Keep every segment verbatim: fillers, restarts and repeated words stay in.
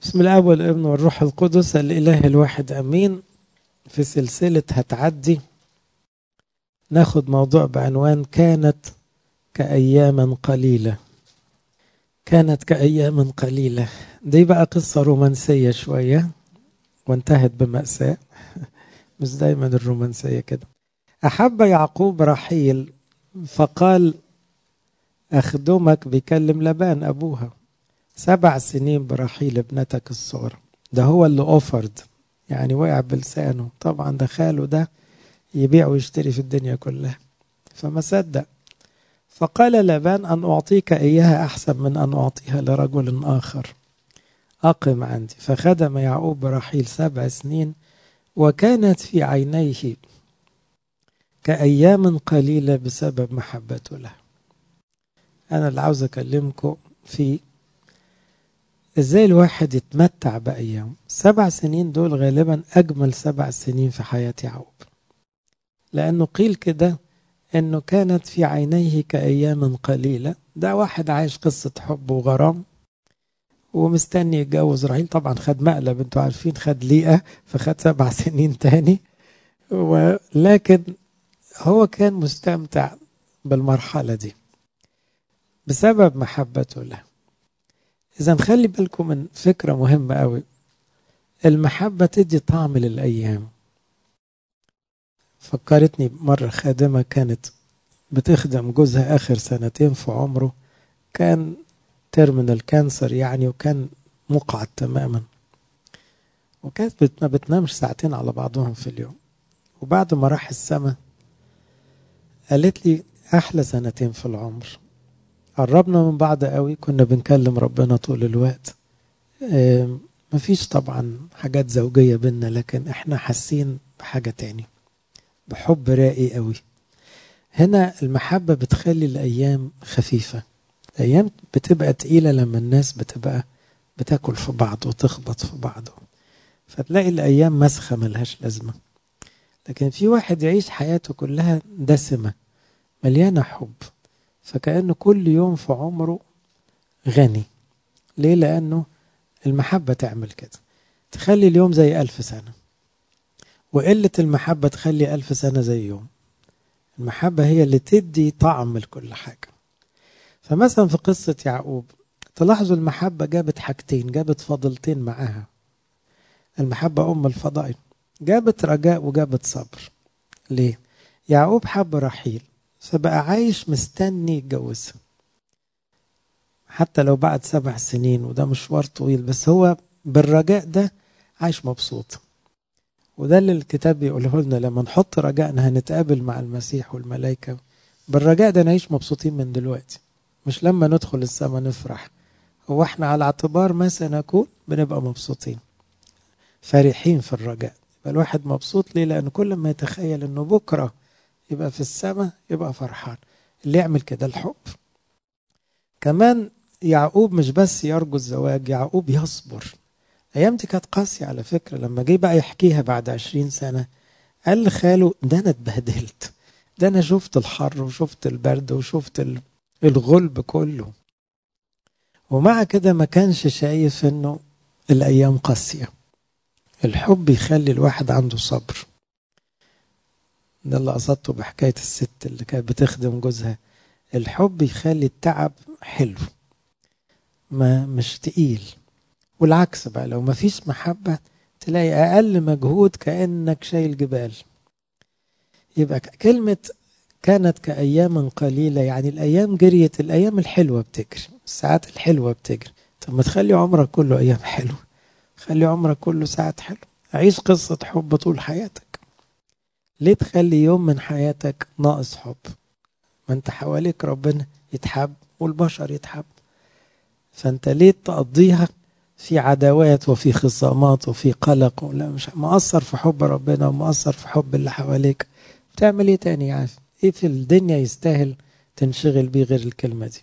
بسم الله والابن والروح القدس الإله الواحد أمين. في سلسلة هتعدي ناخد موضوع بعنوان كانت كأيام قليلة. كانت كأيام قليلة دي بقى قصة رومانسية شوية وانتهت بمأساة. مش دايما الرومانسية كده. أحب يعقوب رحيل فقال أخدمك، بيكلم لبان أبوها، سبع سنين برحيل ابنتك الصغرى. ده هو اللي أوفرد، يعني وقع بلسانه. طبعا ده خاله ده يبيع ويشتري في الدنيا كلها، فما صدق. فقال لبان أن أعطيك إياها أحسن من أن أعطيها لرجل آخر، أقم عندي. فخدم يعقوب برحيل سبع سنين، وكانت في عينيه كأيام قليلة بسبب محبته له. أنا اللي عاوز أكلمكم في إزاي الواحد يتمتع بأيام. سبع سنين دول غالبا أجمل سبع سنين في حياة يعقوب، لأنه قيل كده أنه كانت في عينيه كأيام قليلة. ده واحد عايش قصة حب وغرام ومستني يتجوز رحيل. طبعا خد مقلب، انتوا عارفين، خد ليئة فخد سبع سنين تاني، ولكن هو كان مستمتع بالمرحلة دي بسبب محبته له. إذا خلي بالكم من فكرة مهمة قوي، المحبة تدي طعم للأيام. فكرتني مرة خادمة كانت بتخدم جوزها آخر سنتين في عمره، كان تيرمينال كانسر يعني، وكان مقعد تماما، وكانت ما بتنامش ساعتين على بعضهم في اليوم. وبعد ما راح السما قالت لي أحلى سنتين في العمر، قربنا من بعض قوي، كنا بنكلم ربنا طول الوقت. اه مفيش طبعا حاجات زوجية بينا، لكن احنا حاسين بحاجة تاني، بحب راقي قوي. هنا المحبة بتخلي الأيام خفيفة. الأيام بتبقى تقيلة لما الناس بتبقى بتاكل في بعض وتخبط في بعض، فتلاقي الأيام مسخة ملهاش لازمة. لكن في واحد يعيش حياته كلها دسمة مليانة حب، فكأنه كل يوم في عمره غني. ليه؟ لأنه المحبة تعمل كده، تخلي اليوم زي ألف سنة، وقلة المحبة تخلي ألف سنة زي يوم. المحبة هي اللي تدي طعم لكل حاجة. فمثلا في قصة يعقوب تلاحظوا المحبة جابت حاجتين، جابت فضلتين معاها. المحبة أم الفضائل، جابت رجاء وجابت صبر. ليه؟ يعقوب حب رحيل فبقى عايش مستني يتجوزها، حتى لو بعد سبع سنين، وده مشوار طويل، بس هو بالرجاء ده عايش مبسوط. وده اللي الكتاب بيقوله لنا، لما نحط رجائنا هنتقابل مع المسيح والملائكة. بالرجاء ده نعيش مبسوطين من دلوقتي، مش لما ندخل السماء نفرح. هو احنا على اعتبار ما سنكون بنبقى مبسوطين فرحين في الرجاء. يبقى الواحد مبسوط ليه؟ لأن كل ما يتخيل انه بكرة يبقى في السماء يبقى فرحان. اللي يعمل كده الحب. كمان يعقوب مش بس يرجو الزواج، يعقوب يصبر. ايام دي كانت قاسية على فكرة. لما جه بقى يحكيها بعد عشرين سنة قال لخاله ده انا اتبهدلت، ده انا شفت الحر وشفت البرد وشفت الغلب كله، ومع كده ما كانش شايف انه الايام قاسية. الحب يخلي الواحد عنده صبر. ده اللي قصدته بحكاية الست اللي كانت بتخدم جوزها. الحب يخلي التعب حلو، ما مش تقيل. والعكس بقى، لو ما فيش محبة تلاقي أقل مجهود كأنك شايل جبال. يبقى كلمة كانت كأيام قليلة يعني الأيام جريت، الأيام الحلوة بتجري، الساعات الحلوة بتجري. طب ما تخلي عمرك كله أيام حلوة، خلي عمرك كله ساعات حلوة. عيش قصة حب طول حياتك. ليه تخلي يوم من حياتك ناقص حب؟ ما انت حواليك ربنا يتحب والبشر يتحب، فانت ليه تقضيها في عداوات وفي خصامات وفي قلق؟ لا، مش مقصر في حب ربنا ومقصر في حب اللي حواليك. بتعمل ايه تاني؟ يعني ايه في الدنيا يستاهل تنشغل بيه غير الكلمة دي؟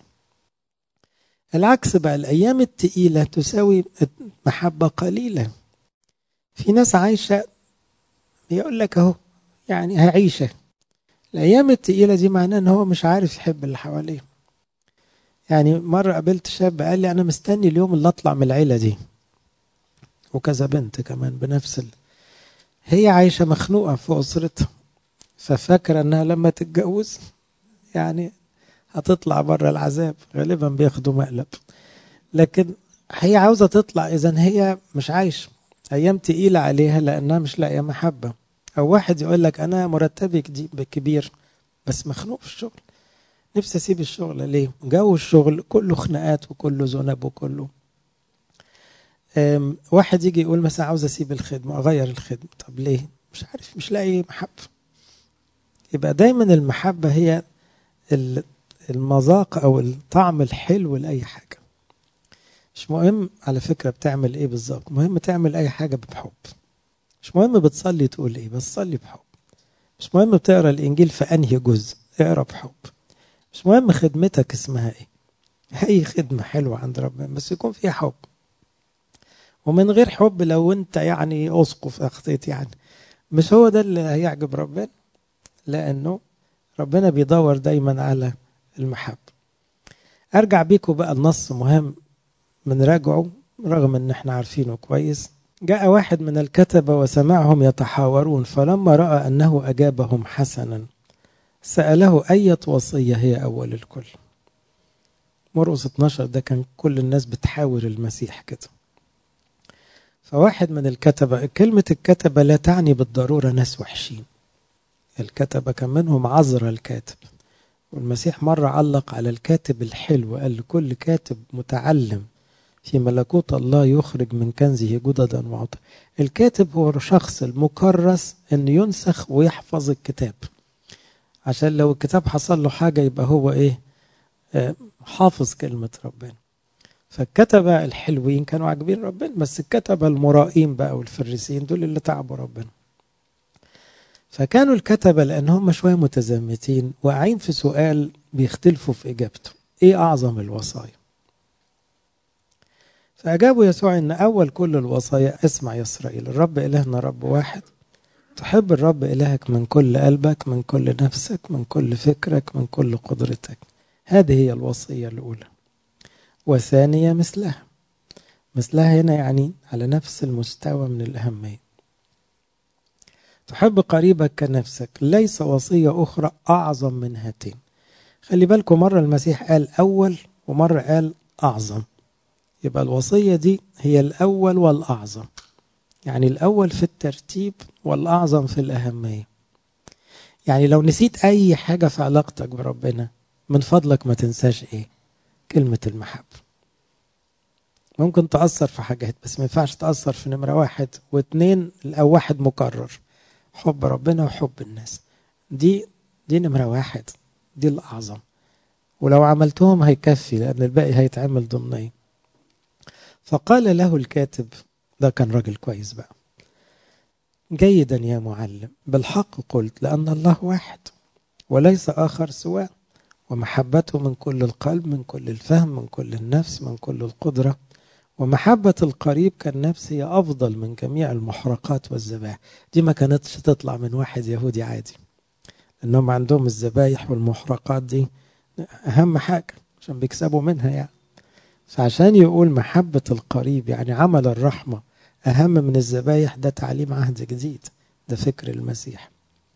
العكس بقى، الايام التقيلة تساوي محبة قليلة. في ناس عايشة يقول لك اهو يعني هعيشه. الايام التقيلة دي معناه ان هو مش عارف يحب اللي حواليه. يعني مرة قابلت شاب قال لي انا مستني اليوم اللي اطلع من العيلة دي. وكذا بنت كمان بنفس ال... هي عايشة مخنوقة في أسرتها، ففاكرة أنها لما تتجوز يعني هتطلع بره العذاب، غالبا بياخدوا مقلب، لكن هي عاوزة تطلع. إذن هي مش عايشة، أيام تقيلة عليها لأنها مش لاقية محبة. أو واحد يقول لك أنا مرتبي كبير بس مخنوق في الشغل، نفسي أسيب الشغل. ليه؟ جو الشغل كله خناقات وكله ذنب وكله. واحد يجي يقول مثلا عاوز أسيب الخدمة، أغير الخدمة. طب ليه؟ مش عارف، مش لاقي محبة. يبقى دايما المحبة هي المذاق أو الطعم الحلو لأي حاجة. مش مهم على فكرة بتعمل إيه بالظبط، مهم تعمل أي حاجة بحب. مش مهم بتصلي تقول إيه، بس صلي بحب. مش مهم بتقرأ الإنجيل في أنهي جزء، اقرأ بحب. مش مهم خدمتك اسمها إيه، أي خدمة حلوة عند ربنا بس يكون فيها حب. ومن غير حب لو أنت يعني أسقف أخطيت يعني، مش هو ده اللي هيعجب ربنا، لأنه ربنا بيدور دايما على المحبة. أرجع بيكم بقى النص مهم من راجعه رغم أن احنا عارفينه كويس. جاء واحد من الكتبة وسمعهم يتحاورون، فلما رأى أنه أجابهم حسنا سأله أية وصية هي أول الكل. مرقس اتناشر ده كان كل الناس بتحاور المسيح كده. فواحد من الكتبة، كلمة الكتبة لا تعني بالضرورة ناس وحشين، الكتبة كان منهم عذرا الكاتب. والمسيح مرة علق على الكاتب الحلو، قال لكل كاتب متعلم في ملكوت الله يخرج من كنزه جددا وعطا. الكاتب هو الشخص المكرس أن ينسخ ويحفظ الكتاب، عشان لو الكتاب حصل له حاجة يبقى هو إيه، آه حافظ كلمة ربنا. فالكتبة الحلوين كانوا عاجبين ربنا، بس الكتبة المرائين بقى والفريسين دول اللي تعبوا ربنا. فكانوا الكتبة لأن هم شوية متزمتين واقعين في سؤال بيختلفوا في إجابته، إيه أعظم الوصايا؟ فأجابوا يسوع إن أول كل الوصايا اسمع يا إسرائيل، الرب إلهنا رب واحد، تحب الرب إلهك من كل قلبك، من كل نفسك، من كل فكرك، من كل قدرتك. هذه هي الوصية الأولى. وثانية مثلها، مثلها هنا يعني على نفس المستوى من الأهمية، تحب قريبك كنفسك. ليس وصية أخرى أعظم من هاتين. خلي بالكم مرة المسيح قال أول ومرة قال أعظم، يبقى الوصية دي هي الأول والأعظم، يعني الأول في الترتيب والأعظم في الأهمية. يعني لو نسيت أي حاجة في علاقتك بربنا من فضلك ما تنساش إيه؟ كلمة المحبة. ممكن تأثر في حاجات بس ما ينفعش تأثر في نمرة واحد واثنين أو واحد مكرر، حب ربنا وحب الناس. دي دي نمرة واحد، دي الأعظم، ولو عملتهم هيكفي لأن الباقي هيتعمل ضمنين. فقال له الكاتب، ده كان راجل كويس بقى، جيدا يا معلم، بالحق قلت لأن الله واحد وليس آخر سواه، ومحبته من كل القلب، من كل الفهم، من كل النفس، من كل القدرة، ومحبة القريب كالنفس هي أفضل من جميع المحرقات والذبائح. دي ما كانتش تطلع من واحد يهودي عادي، لأنهم عندهم الذبائح والمحرقات دي أهم حاجة عشان بيكسبوا منها يعني. فعشان يقول محبة القريب يعني عمل الرحمة أهم من الذبائح، ده تعليم عهد جديد، ده فكر المسيح.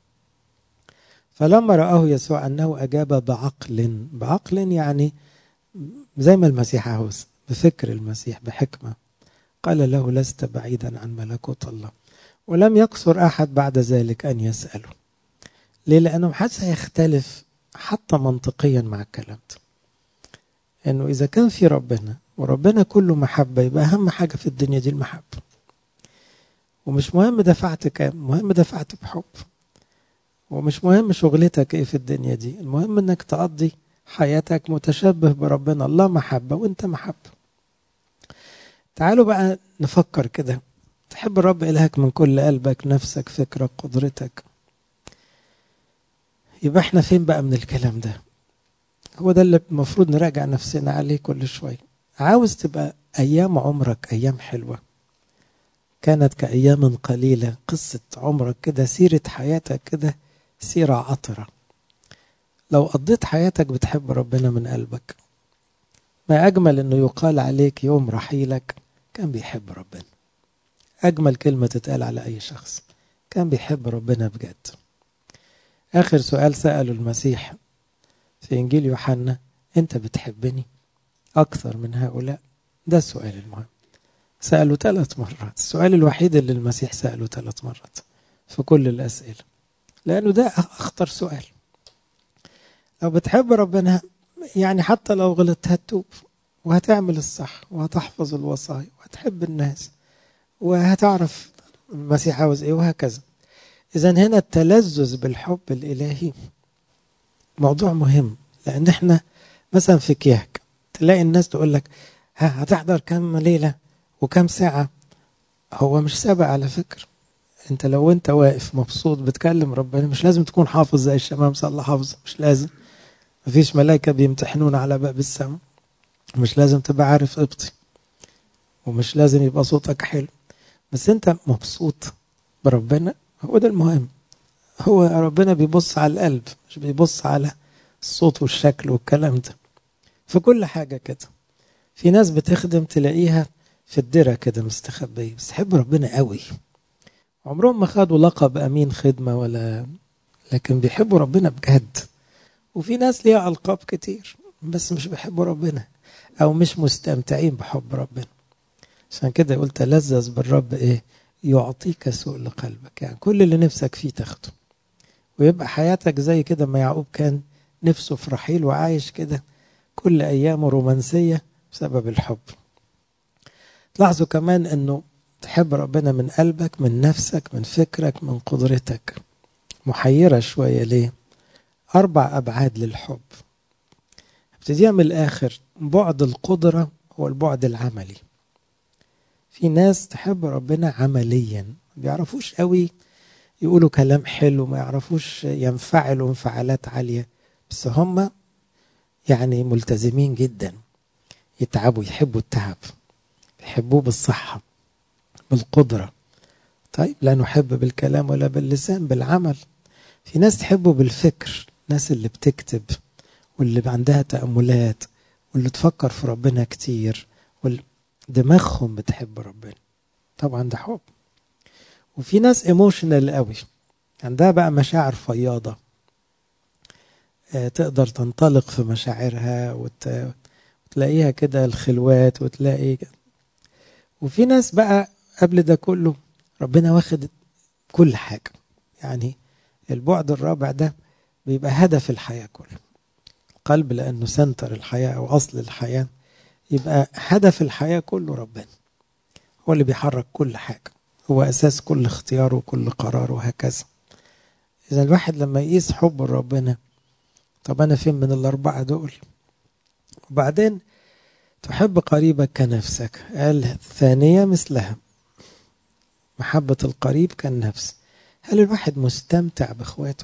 فلما رآه يسوع أنه أجاب بعقل، بعقل يعني زي ما المسيح عاوز، بفكر المسيح بحكمة، قال له لست بعيدا عن ملكوت الله. ولم يقصر أحد بعد ذلك أن يسأله. ليه؟ لأنه محدش هيختلف حتى منطقيا مع الكلام ده، أنه إذا كان في ربنا وربنا كله محبة يبقى أهم حاجة في الدنيا دي المحبة. ومش مهم دفعت كام، مهم دفعت بحب. ومش مهم شغلتك ايه في الدنيا دي، المهم انك تقضي حياتك متشبه بربنا. الله محبة وانت محبة. تعالوا بقى نفكر كده، تحب الرب إلهك من كل قلبك، نفسك، فكرك، قدرتك. يبقى احنا فين بقى من الكلام ده؟ هو ده اللي المفروض نراجع نفسنا عليه كل شوية. عاوز تبقى أيام عمرك أيام حلوة كانت كأيام قليلة، قصة عمرك كده، سيرة حياتك كده سيرة عطرة. لو قضيت حياتك بتحب ربنا من قلبك، ما أجمل أنه يقال عليك يوم رحيلك كان بيحب ربنا. أجمل كلمة تتقال على أي شخص. كان بيحب ربنا بجد. آخر سؤال سأله المسيح في إنجيل يوحنا: أنت بتحبني أكثر من هؤلاء؟ ده السؤال المهم. سأله ثلاث مرات، السؤال الوحيد اللي المسيح سأله ثلاث مرات في كل الأسئلة، لأنه ده أخطر سؤال. لو بتحب ربنا يعني حتى لو غلطت هتتوب وهتعمل الصح وهتحفظ الوصايا وهتحب الناس وهتعرف المسيح عاوز ايه وهكذا. إذن هنا التلذذ بالحب الإلهي موضوع مهم، لأن احنا مثلا في كياك تلاقي الناس تقول لك ها هتحضر كم ليلة وكم ساعة. هو مش سابق على فكرة. انت لو انت واقف مبسوط بتكلم ربنا مش لازم تكون حافظ زي الشمام صلى حافظ، مش لازم. مفيش ملائكة بيمتحنون على باب السماء. مش لازم تبقى عارف قبطي، ومش لازم يبقى صوتك حلو، بس انت مبسوط بربنا، هو ده المهم. هو ربنا بيبص على القلب، مش بيبص على الصوت والشكل والكلام ده. في كل حاجة كده. في ناس بتخدم تلاقيها في الدرة كده مستخبية، بس تحب ربنا قوي، عمرهم ما خدوا لقب أمين خدمة ولا، لكن بيحبوا ربنا بجد. وفي ناس ليها ألقاب كتير بس مش بيحبوا ربنا أو مش مستمتعين بحب ربنا. عشان كده قلت تلذذ بالرب إيه؟ يعطيك سؤل قلبك، يعني كل اللي نفسك فيه تاخده، ويبقى حياتك زي كده ما يعقوب كان نفسه في رحيل وعايش كده كل أيامه رومانسية بسبب الحب. تلاحظوا كمان أنه تحب ربنا من قلبك، من نفسك، من فكرك، من قدرتك. محيرة شوية ليه؟ أربع أبعاد للحب. ابتديها من الآخر. بعد القدرة هو البعد العملي. في ناس تحب ربنا عمليا، ما بيعرفوش قوي يقولوا كلام حلو، ما يعرفوش ينفعلوا انفعالات عالية، بس هم يعني ملتزمين جدا، يتعبوا، يحبوا التعب، يحبوه بالصحة بالقدرة. طيب لا نحب بالكلام ولا باللسان، بالعمل. في ناس تحبه بالفكر، ناس اللي بتكتب واللي عندها تأملات واللي تفكر في ربنا كتير دماغهم بتحب ربنا، طبعا ده حب. وفي ناس ايموشنال قوي، عندها بقى مشاعر فياضة، اه تقدر تنطلق في مشاعرها وت... وتلاقيها كده الخلوات وتلاقي. وفي ناس بقى قبل ده كله ربنا واخد كل حاجة، يعني البعد الرابع ده بيبقى هدف الحياة كله. القلب لأنه سنتر الحياة أو أصل الحياة، يبقى هدف الحياة كله ربنا، هو اللي بيحرك كل حاجة، هو أساس كل اختيار وكل قرار وهكذا. إذا الواحد لما يقيس حب ربنا، طب أنا فين من الأربعة دول؟ وبعدين تحب قريبك كنفسك، قال الثانية مثلها، محبة القريب كالنفس. هل الواحد مستمتع بإخواته؟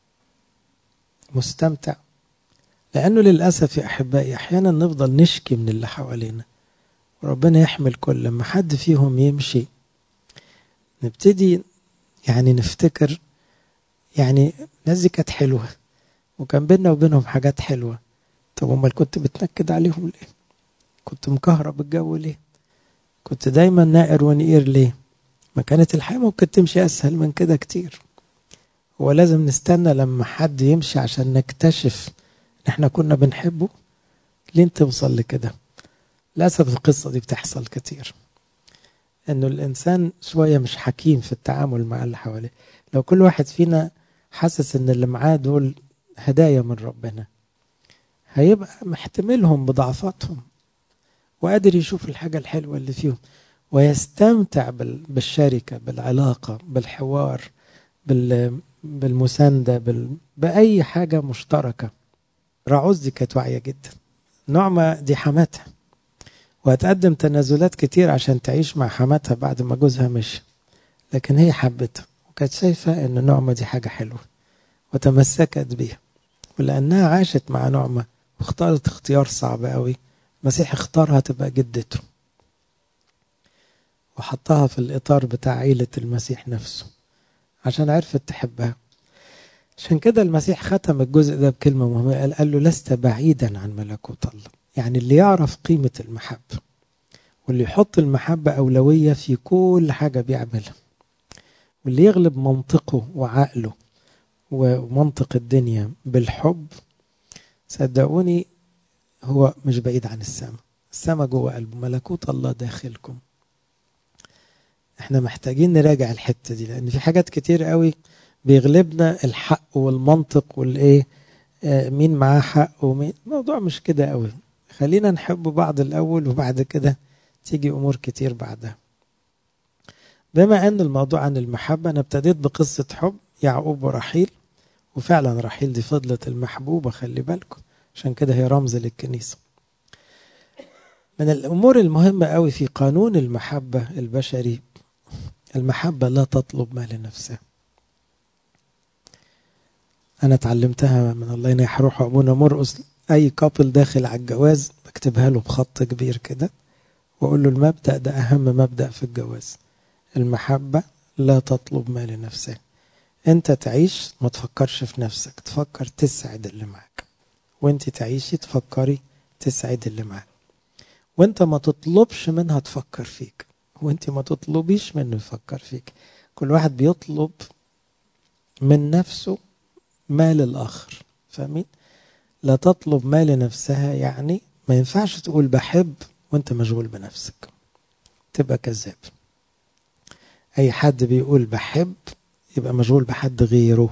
مستمتع؟ لأنه للأسف يا أحبائي أحيانا نفضل نشكي من اللي حوالينا، وربنا يحمل كل لما حد فيهم يمشي نبتدي يعني نفتكر يعني الناس دي كانت حلوة وكان بيننا وبينهم حاجات حلوة، طب امال كنت بتنكد عليهم ليه؟ كنت مكهرب الجو ليه؟ كنت دايما نائر ونقير ليه؟ ما كانت الحياة ممكن تمشي أسهل من كده كتير. هو لازم نستنى لما حد يمشي عشان نكتشف ان احنا كنا بنحبه؟ ليه توصل لكده؟ للأسف القصة دي بتحصل كتير، انه الانسان شوية مش حكيم في التعامل مع اللي حواليه. لو كل واحد فينا حاسس ان اللي معاه دول هدايا من ربنا، هيبقى محتملهم بضعفاتهم وقادر يشوف الحاجة الحلوة اللي فيهم ويستمتع بالشركة، بالعلاقة، بالحوار، بالمساندة، بال... بأي حاجة مشتركة. راعوز دي كانت واعية جدا، نعمة دي حماتها، وهتقدم تنازلات كتير عشان تعيش مع حماتها بعد ما جوزها مشي، لكن هي حبتها وكانت شايفة ان نعمة دي حاجة حلوة وتمسكت بيها. ولأنها عاشت مع نعمة واختارت اختيار صعب قوي، المسيح اختارها تبقى جدته وحطها في الإطار بتاع عيلة المسيح نفسه عشان عرفت تحبها. عشان كده المسيح ختم الجزء ده بكلمة مهمة، قال, قال له لست بعيدا عن ملكوت الله. يعني اللي يعرف قيمة المحبة واللي يحط المحبة أولوية في كل حاجة بيعملها، واللي يغلب منطقه وعقله ومنطق الدنيا بالحب، صدقوني هو مش بعيد عن السماء. السماء جوه قلبه، ملكوت الله داخلكم. احنا محتاجين نراجع الحتة دي، لأن في حاجات كتير قوي بيغلبنا الحق والمنطق والايه، آه مين معاه حق ومين. الموضوع مش كده قوي. خلينا نحب بعض الأول وبعد كده تيجي أمور كتير بعدها. بما أن الموضوع عن المحبة، أنا ابتديت بقصة حب يعقوب ورحيل، وفعلا رحيل دي فضلت المحبوبة، خلي بالكم، عشان كده هي رمز للكنيسة. من الأمور المهمة قوي في قانون المحبة البشري، المحبة لا تطلب ما لنفسها. أنا اتعلمتها من الله ينيح روحه أبونا مرقس. أي كابل داخل على الجواز بكتبها له بخط كبير كده، وأقول له المبدأ ده أهم مبدأ في الجواز: المحبة لا تطلب ما لنفسها. أنت تعيش ما تفكرش في نفسك، تفكر تسعد اللي معك، وأنت تعيشي تفكري تسعد اللي معك. وأنت ما تطلبش منها تفكر فيك، وأنت ما تطلبيش منه يفكر فيك. كل واحد بيطلب من نفسه ما للآخر. فاهمين؟ لا تطلب ما لنفسها، يعني ما ينفعش تقول بحب وانت مشغول بنفسك، تبقى كذاب. اي حد بيقول بحب يبقى مشغول بحد غيره.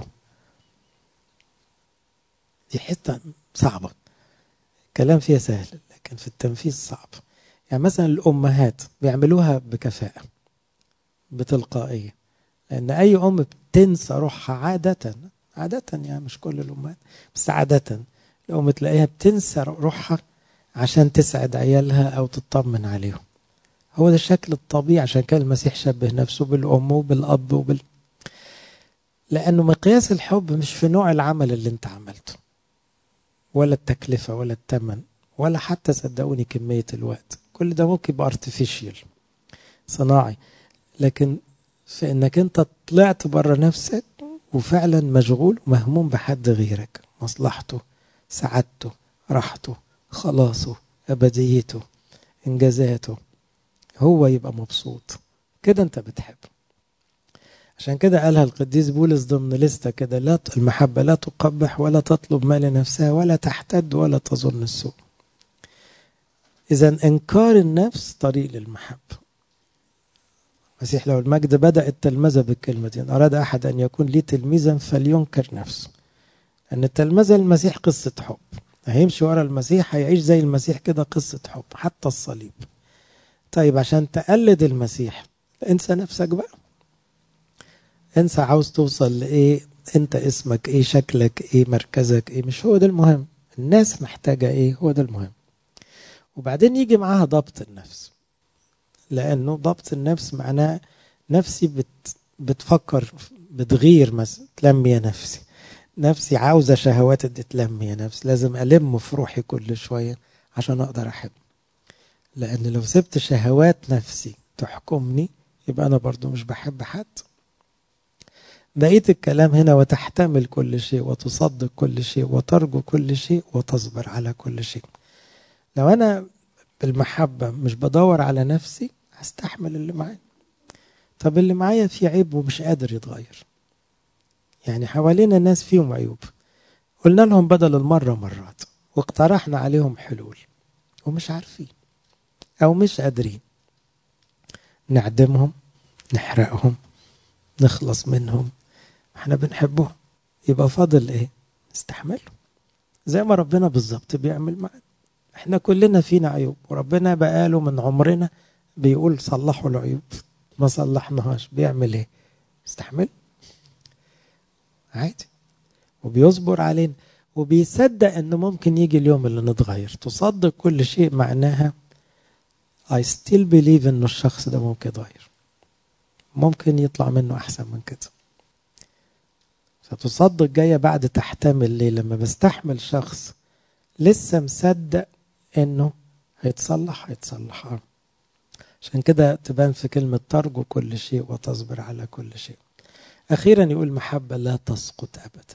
دي حتة صعبة، الكلام فيها سهل لكن في التنفيذ صعب. يعني مثلا الأمهات بيعملوها بكفاءة بتلقائية، لأن أي أم بتنسى روحها عادة عادة يعني مش كل الأمهات، بس عادة الأم تلاقيها بتنسى روحها عشان تسعد عيالها أو تطمن عليهم. هو ده الشكل الطبيعي، عشان كان المسيح شبه نفسه بالأم وبالأب وبال... لأنه مقياس الحب مش في نوع العمل اللي انت عملته، ولا التكلفة ولا الثمن، ولا حتى صدقوني كمية الوقت. كل ده ممكن يبقى artificial صناعي، لكن في انك انت طلعت بره نفسك وفعلا مشغول ومهموم بحد غيرك، مصلحته، سعادته، راحته، خلاصه، أبديته، إنجازاته، هو يبقى مبسوط كده، انت بتحب. عشان كده قالها القديس بولس ضمن لستة كده: لا المحبة لا تقبح ولا تطلب ما لنفسها ولا تحتد ولا تظن السوء. إذن إنكار النفس طريق للمحبة. المسيح له المجد بدأ التلمذة بالكلمة دي: أراد أحد أن يكون لي تلميذا فلينكر نفسه. أن التلمذة المسيح قصة حب، هيمشي ورا المسيح، هيعيش زي المسيح كده، قصة حب حتى الصليب. طيب عشان تقلد المسيح انسى نفسك بقى، انسى عاوز توصل لإيه، انت اسمك ايه، شكلك ايه، مركزك ايه، مش هو ده المهم. الناس محتاجة ايه، هو ده المهم. وبعدين يجي معاها ضبط النفس، لأنه ضبط النفس معناه نفسي بت بتفكر بتغير مثلا، تلمي يا نفسي، نفسي عاوزة شهوات دي تلمي يا نفس، لازم ألم في روحي كل شوية عشان أقدر أحب. لأن لو سبت شهوات نفسي تحكمني يبقى أنا برضو مش بحب حد. بقية الكلام هنا: وتحتمل كل شيء وتصدق كل شيء وترجو كل شيء وتصبر على كل شيء. لو أنا بالمحبة مش بدور على نفسي هستحمل اللي معايا. طب اللي معايا فيه عيب ومش قادر يتغير، يعني حوالينا الناس فيهم عيوب، قلنا لهم بدل المرة مرات واقترحنا عليهم حلول ومش عارفين أو مش قادرين، نعدمهم، نحرقهم، نخلص منهم. احنا بنحبهم، يبقى فاضل ايه؟ نستحمله زي ما ربنا بالظبط بيعمل معنا. احنا كلنا فينا عيوب، وربنا بقاله من عمرنا بيقول صلحوا العيوب، ما صلحناهاش، بيعمل ايه؟ استحمل عادي، وبيصبر علينا، وبيصدق ان ممكن يجي اليوم اللي نتغير. تصدق كل شيء معناها I still believe انه الشخص ده ممكن يتغير، ممكن يطلع منه احسن من كده. فتصدق جاية بعد تحتمل. ليه؟ لما بستحمل شخص لسه مصدق انه هيتصلح هيتصلح. عشان كده تبان في كلمة ترجو كل شيء وتصبر على كل شيء. أخيرا يقول محبة لا تسقط أبدا.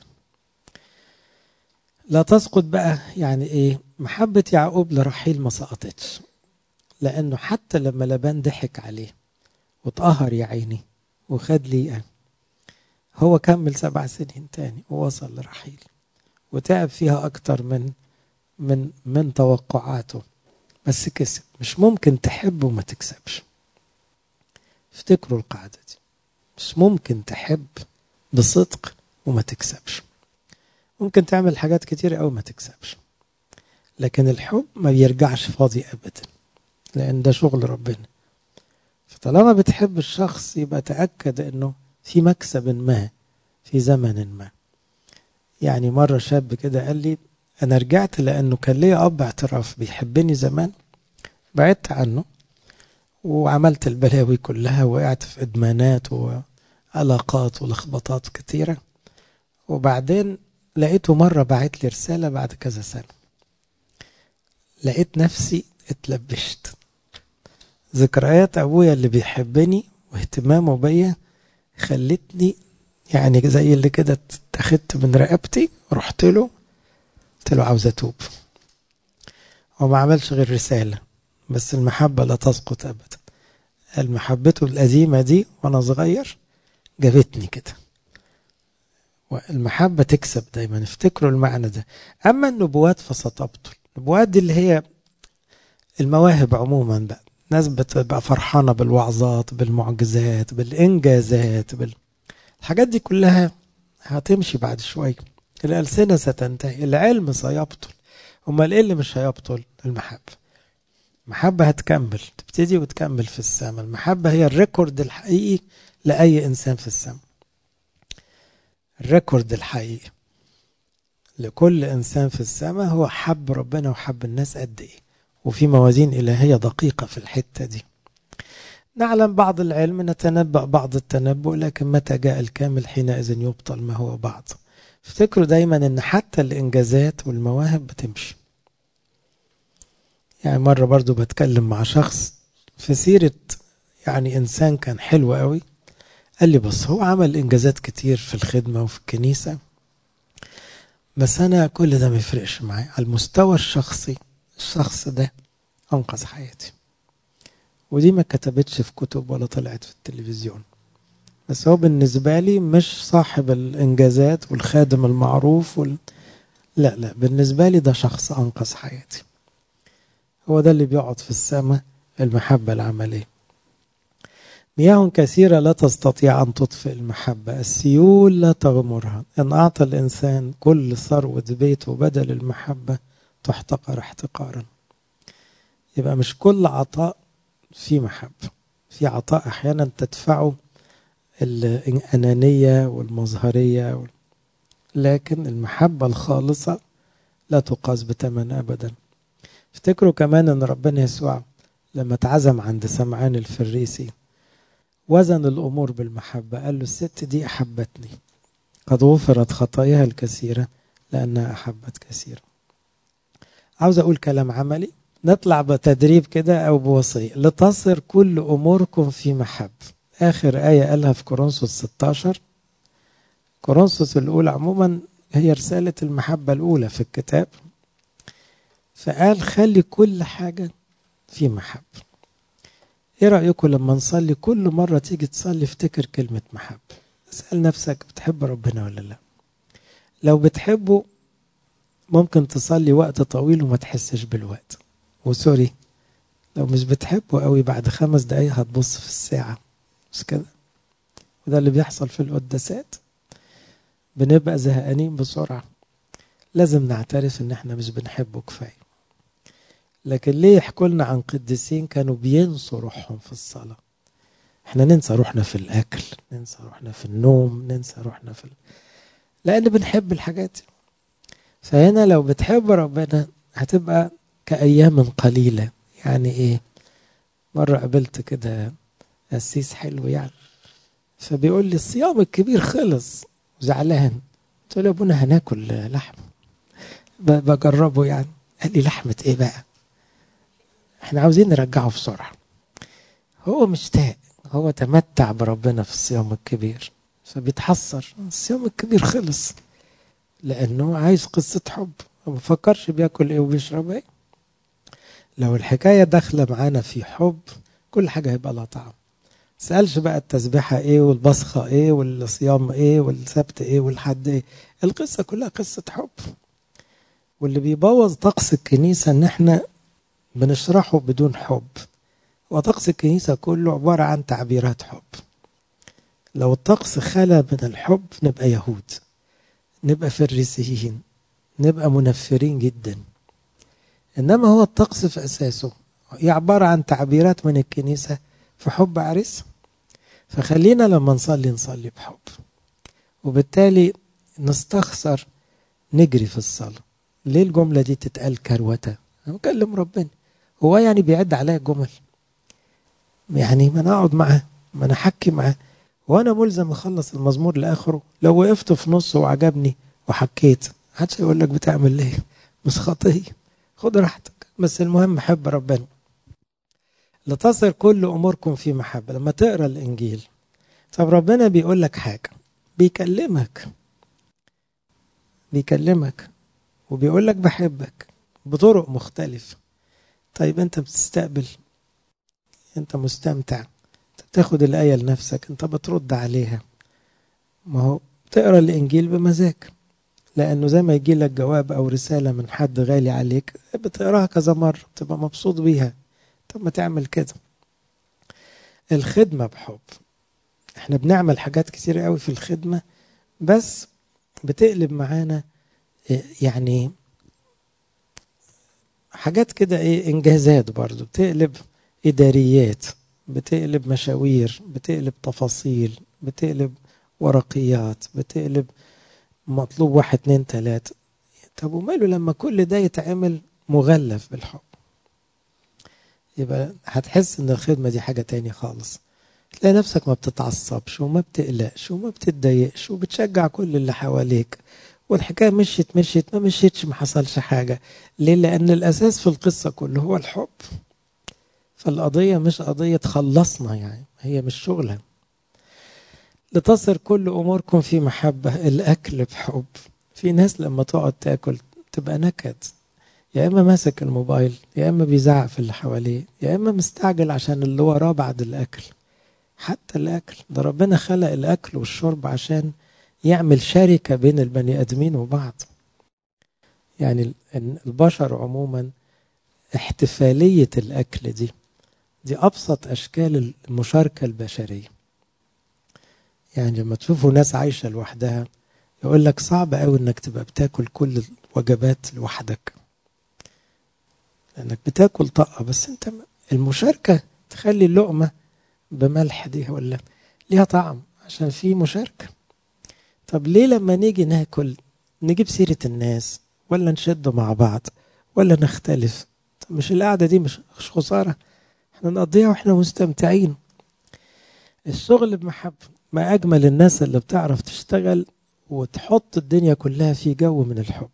لا تسقط بقى يعني إيه؟ محبة يعقوب لرحيل ما سقطتش، لأنه حتى لما لبان ضحك عليه واتقهر يا عيني وخد ليئة، هو كمل سبع سنين تاني ووصل لرحيل وتعب فيها أكتر من من من توقعاته، بس كسب. مش ممكن تحب وما تكسبش. افتكروا القاعدة دي، مش ممكن تحب بصدق وما تكسبش. ممكن تعمل حاجات كتير أو ما تكسبش، لكن الحب ما بيرجعش فاضي أبدا، لأن ده شغل ربنا. فطالما بتحب الشخص يبقى تأكد أنه في مكسب ما في زمن ما. يعني مرة شاب كده قال لي أنا رجعت لأنه كان لي أب اعتراف بيحبني زمان، بعدت عنه وعملت البلاوي كلها، وقعت في إدمانات وعلاقات ولخبطات كتيرة، وبعدين لقيته مرة بعت لي رسالة بعد كذا سنة، لقيت نفسي اتلبشت. ذكريات أبويا اللي بيحبني واهتمامه بيا خلتني يعني زي اللي كده اتخذت من رقبتي، رحت له قلت له عاوز أتوب. وما عملش غير رسالة، بس المحبة لا تسقط أبدا. المحبته القديمة دي وأنا صغير جابتني كده، والمحبة تكسب دايما، افتكروا المعنى ده. أما النبوات فستبطل. النبوات دي اللي هي المواهب عموما بقى، ناس بتبقى فرحانة بالوعظات بالمعجزات بالإنجازات بال... الحاجات دي كلها هتمشي بعد شوية. الألسنة ستنتهي، العلم سيبطل. أمال إيه اللي مش هيبطل؟ المحبة. المحبة هتكمل، تبتدي وتكمل في السماء. المحبة هي الريكورد الحقيقي لأي إنسان في السماء. الريكورد الحقيقي لكل إنسان في السماء هو حب ربنا وحب الناس قد إيه. وفي موازين إلهية دقيقة في الحتة دي. نعلم بعض العلم، نتنبأ بعض التنبؤ، لكن متى جاء الكامل حينئذ يبطل ما هو بعض. افتكروا دايما ان حتى الانجازات والمواهب بتمشي. يعني مرة برضو بتكلم مع شخص في سيرة يعني انسان كان حلو قوي، قال لي بص هو عمل انجازات كتير في الخدمة وفي الكنيسة، بس انا كل ده ما يفرقش معي. على المستوى الشخصي الشخص ده انقذ حياتي، ودي ما كتبتش في كتب ولا طلعت في التلفزيون. بس هو بالنسبة لي مش صاحب الإنجازات والخادم المعروف وال... لا لا، بالنسبة لي ده شخص أنقذ حياتي. هو ده اللي بيقعد في السماء، المحبة العملية. مياه كثيرة لا تستطيع أن تطفئ المحبة، السيول لا تغمرها. إن أعطى الإنسان كل ثروة بيته بدل المحبة تحتقر احتقارا. يبقى مش كل عطاء في محبة، في عطاء أحيانا تدفعه الأنانية والمظهرية، لكن المحبة الخالصة لا تقاس بثمن أبدا. افتكروا كمان أن ربنا يسوع لما اتعزم عند سمعان الفريسي وزن الأمور بالمحبة، قال له الست دي أحبتني قد غفرت خطاياها الكثيرة لأنها أحبت كثيرا. عاوز أقول كلام عملي، نطلع بتدريب كده أو بوصية: لتصر كل أموركم في محبة. آخر آية قالها في كورنثوس ستاشر. كورنثوس الأولى عموما هي رسالة المحبة الأولى في الكتاب، فقال خلي كل حاجة في محبة. ايه رأيكم لما نصلي كل مرة تيجي تصلي افتكر كلمة محبة؟ اسأل نفسك بتحب ربنا ولا لا؟ لو بتحبه ممكن تصلي وقت طويل وما تحسش بالوقت، وسوري لو مش بتحبه قوي بعد خمس دقايق هتبص في الساعة، مش كده؟ وده اللي بيحصل في القداسات، بنبقى زهقانين بسرعة. لازم نعترف ان احنا مش بنحبه كفاية. لكن ليه يحكوا لنا عن قديسين كانوا بينسوا روحهم في الصلاة؟ احنا ننسى روحنا في الأكل، ننسى روحنا في النوم، ننسى روحنا في ال... لأن بنحب الحاجات. فهنا لو بتحب ربنا هتبقى كأيام قليلة. يعني ايه؟ مرة قابلت كده قسيس حلو يعني، فبيقول لي الصيام الكبير خلص زعلان. قلت له يا ابونا هناكل لحم بجربه يعني. قال لي لحمة ايه بقى؟ احنا عاوزين نرجعه بسرعة. هو مشتاق، هو تمتع بربنا في الصيام الكبير، فبيتحسر الصيام الكبير خلص، لأنه عايز قصة حب، ما بفكرش بياكل ايه وبيشرب ايه. لو الحكاية داخلة معانا في حب كل حاجة هيبقى لها طعم. سألش بقى التسبيحة ايه والبصخة ايه والصيام ايه والسبت ايه والحد ايه، القصة كلها قصة حب. واللي بيبوظ طقس الكنيسة ان احنا بنشرحه بدون حب، وطقس الكنيسة كله عبارة عن تعبيرات حب. لو الطقس خلى من الحب نبقى يهود، نبقى فريسيين، نبقى منفرين جدا. إنما هو الطقس في أساسه هي عبارة عن تعبيرات من الكنيسة في حب عريس. فخلينا لما نصلي نصلي بحب، وبالتالي نستخسر نجري في الصلاة. ليه الجملة دي تتقال كروتة؟ أنا بكلم ربنا، هو يعني بيعد عليا جمل؟ يعني ما أنا أقعد معاه، ما أنا أحكي معاه، وأنا ملزم أخلص المزمور لآخره؟ لو وقفت في نصه وعجبني وحكيت محدش هيقول لك بتعمل ليه، مش خطية، خد راحتك، بس المهم حب ربنا. لتصر كل أموركم في محبة. لما تقرأ الإنجيل، طب ربنا بيقول لك حاجة، بيكلمك بيكلمك وبيقول لك بحبك بطرق مختلفة. طيب أنت بتستقبل، أنت مستمتع، أنت بتاخد الآية لنفسك، أنت بترد عليها. ما هو تقرأ الإنجيل بمزاج، لأنه زي ما يجي لك جواب أو رسالة من حد غالي عليك بتقراها كذا مرة تبقى مبسوط بيها. طب ما تعمل كده. الخدمة بحب. احنا بنعمل حاجات كتير قوي في الخدمة، بس بتقلب معانا يعني حاجات كده ايه، انجازات برضو بتقلب اداريات، بتقلب مشاوير، بتقلب تفاصيل، بتقلب ورقيات، بتقلب مطلوب واحد اتنين تلاتة. طب وماله لما كل ده يتعمل مغلف بالحب؟ يبقى هتحس ان الخدمة دي حاجة تاني خالص. تلاقي نفسك ما بتتعصبش وما بتقلقش وما بتتضايقش، وبتشجع كل اللي حواليك، والحكاية مشيت مشيت ما مشيتش ما حصلش حاجة. ليه؟ لأن الأساس في القصة كله هو الحب. فالقضية مش قضية خلصنا، يعني هي مش شغلة. لتصر كل أموركم في محبة. الأكل بحب. في ناس لما تقعد تاكل تبقى نكد، يا إما ماسك الموبايل، يا إما بيزعق في اللي حواليه، يا إما مستعجل عشان اللي وراه بعد الأكل. حتى الأكل ده ربنا خلق الأكل والشرب عشان يعمل شركة بين البني آدمين وبعض. يعني البشر عموما احتفالية الأكل دي دي أبسط أشكال المشاركة البشرية. يعني لما تشوفوا ناس عايشة لوحدها يقول لك صعب قوي انك تبقى بتاكل كل الوجبات لوحدك، لانك بتاكل طاقة بس. انت المشاركة تخلي اللقمة بملح دي ولا ليها طعم عشان في مشاركة. طب ليه لما نيجي ناكل نجيب سيرة الناس ولا نشد مع بعض ولا نختلف؟ طب مش القعدة دي مش خسارة؟ احنا نقضيها واحنا مستمتعين. الشغل بمحبة. ما أجمل الناس اللي بتعرف تشتغل وتحط الدنيا كلها في جو من الحب.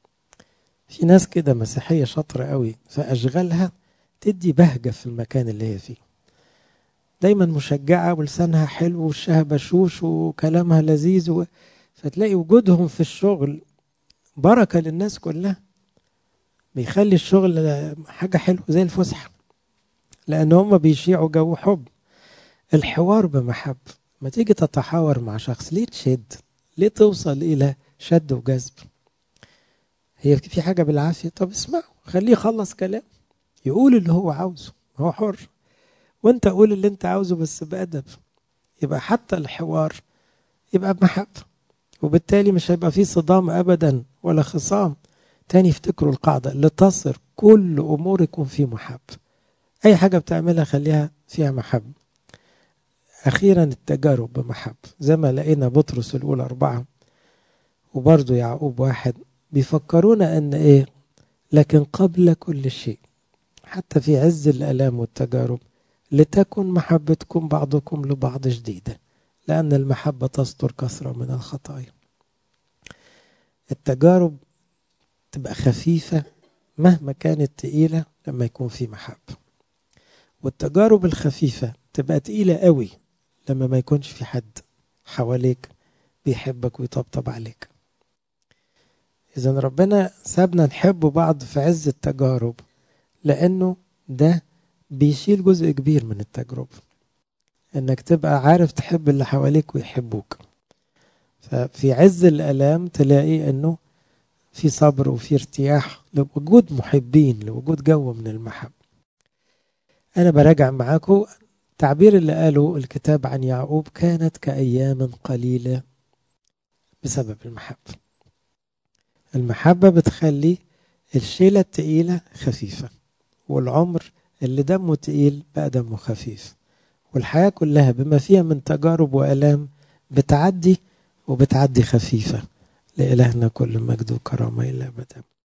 في ناس كده مسيحية شاطرة قوي فأشغالها تدي بهجة في المكان اللي هي فيه، دايما مشجعة ولسانها حلو وشها بشوش وكلامها لذيذ و... فتلاقي وجودهم في الشغل بركة للناس كلها، بيخلي الشغل حاجة حلوة زي الفسحة، لأن هم بيشيعوا جو حب. الحوار بمحب. ما تيجي تتحاور مع شخص ليه تشد؟ ليه توصل إلى شد وجذب؟ هي في حاجة بالعافية؟ طب اسمعه، خليه يخلص كلام، يقول اللي هو عاوزه، هو حر، وانت قول اللي انت عاوزه بس بأدب. يبقى حتى الحوار يبقى بمحبة، وبالتالي مش هيبقى فيه صدام أبدا ولا خصام. تاني افتكروا القاعدة، لتصر كل أموركم في محبة. أي حاجة بتعملها خليها فيها محبة. أخيرا التجارب بمحبة، زي ما لقينا بطرس الأولى أربعة وبرضو يعقوب واحد بيفكرونا أن إيه، لكن قبل كل شيء حتى في عز الآلام والتجارب لتكن محبتكم بعضكم لبعض شديدة، لأن المحبة تستر كثرة من الخطايا. التجارب تبقى خفيفة مهما كانت تقيلة لما يكون في محبة، والتجارب الخفيفة تبقى تقيلة قوي لما ما يكونش في حد حواليك بيحبك ويطبطب عليك. إذن ربنا سابنا نحب بعض في عز التجارب لأنه ده بيشيل جزء كبير من التجربة، انك تبقى عارف تحب اللي حواليك ويحبوك. ففي عز الآلام تلاقي انه في صبر وفي ارتياح لوجود محبين، لوجود جو من المحبة. انا براجع معاكم التعبير اللي قاله الكتاب عن يعقوب: كانت كأيام قليلة بسبب المحبة. المحبة بتخلي الشيلة التقيلة خفيفة، والعمر اللي دمه تقيل بقى دمه خفيف، والحياة كلها بما فيها من تجارب وآلام بتعدي وبتعدي خفيفة. لإلهنا كل مجد وكرامة إلى أبد.